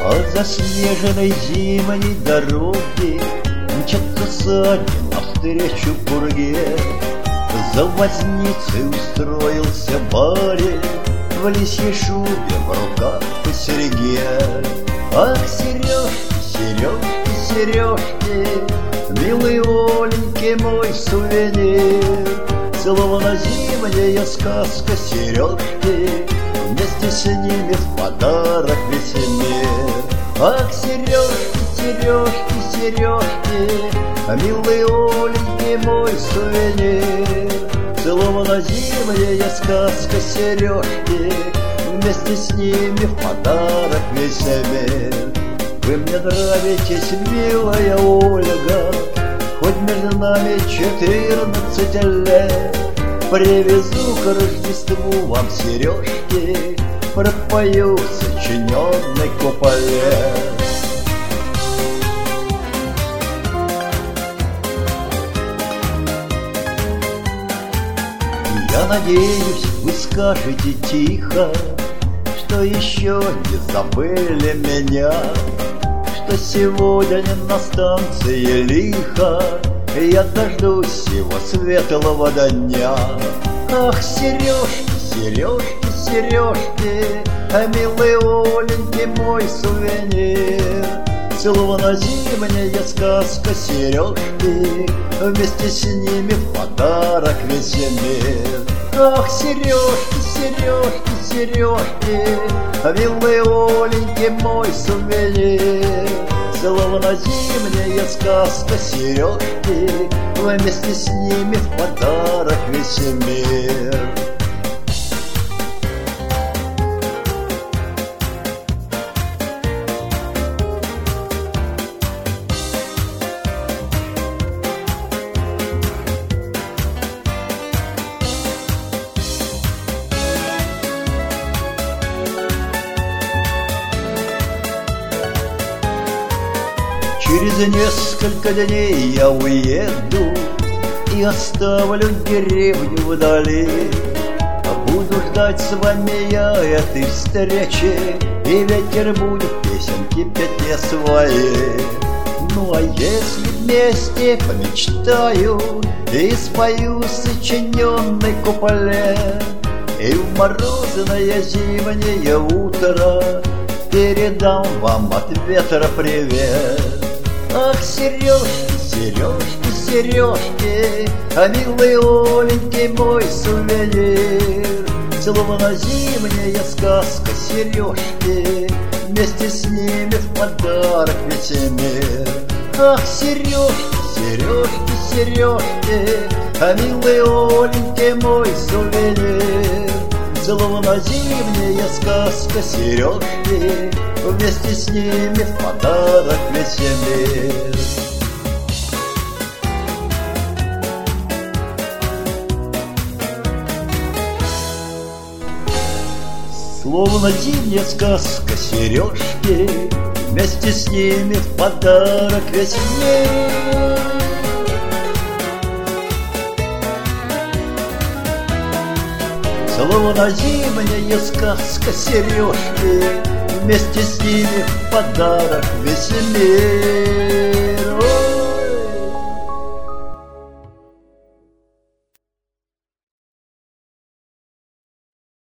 По заснеженной зимней дороге мчатся сани навстречу пурге. За возницей устроился барин, в лисьей шубе, в руках по серьге. Ах, сережки, сережки, сережки, милый Оленьки мой сувенир. Словно зимняя сказка сережки, вместе с ними в подарок весь мир. Ах, сережки, сережки, сережки, милый Оленьки мой сувенир. Словно зимняя сказка сережки, вместе с ними в подарок весь мир. Вы мне нравитесь, милая Ольга, хоть между нами 14 лет. Привезу к Рождеству вам сережки, пропою в сочиненный куплет. Я надеюсь, вы скажете тихо, что еще не забыли меня, что сегодня на станции лихо я дождусь всего светлого дня. Ах, сережки, сережки, сережки, милый Оленьки мой сувенир. Словно зимняя сказка сережки, вместе с ними в подарок весь мир. Ах, сережки, сережки, сережки, милый Оленьки мой сувенир. Словно зимняя сказка сережки, вместе с ними в подарок весь мир. Через несколько дней я уеду и оставлю деревню вдали. Буду ждать с вами я этой встречи, и ветер будет песенки петь мне свои. Ну а если вместе помечтаю и спою сочиненный куплет, и в морозное зимнее утро передам вам от ветра привет. Ах, сережки, сережки, сережки, милый Оленьки мой сувенир. Словно зимняя сказка сережки, вместе с ними в подарок весь мир. Ах, сережки, сережки, сережки, милый Оленьки мой сувенир. Словно зимняя сказка сережки, вместе с ними в подарок весь мир. Словно зимняя сказка сережки, вместе с ними в подарок весь мир. Словно зимняя сказка сережки, вместе с ними в подарок весь мир.